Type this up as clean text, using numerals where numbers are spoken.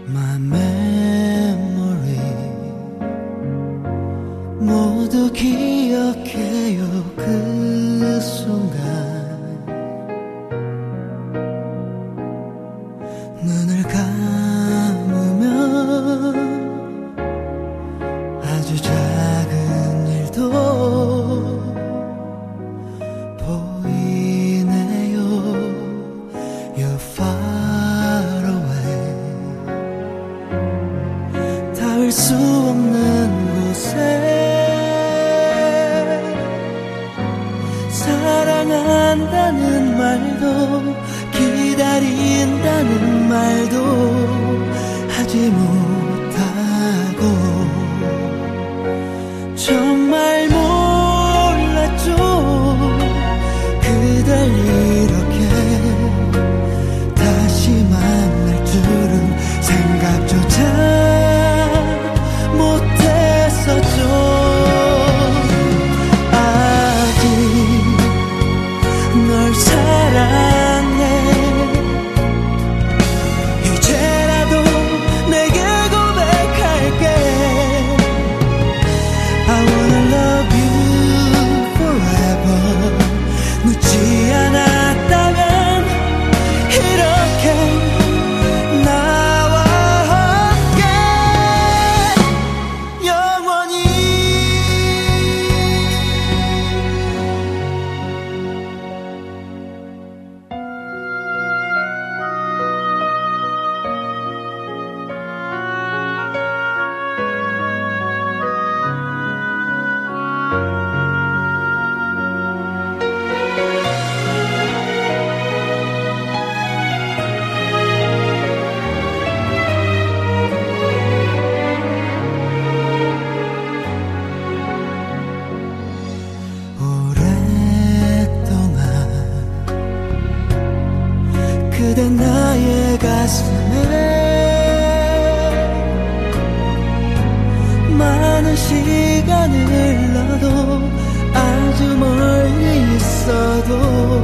My memory 모두 기억해요. 그 순간 눈을 감으면 아주 작은 일도 보이네요. You're far away. 닿을 수 없는 곳에 사랑한다는 말도 기다린다는 말도 하지 못하고 정말 몰랐죠. 그댈 이렇게 다시 만날 줄은 생각조차 못했었죠. 아직 널 사랑해. 이제라도 내게 고백할게. I wanna love you forever. 늦지 않았다면 이렇게 나와 함께 영원히. 오랫동안 그대 나의 가슴에 많은 시간을 흘러도 아주 멀리 있어도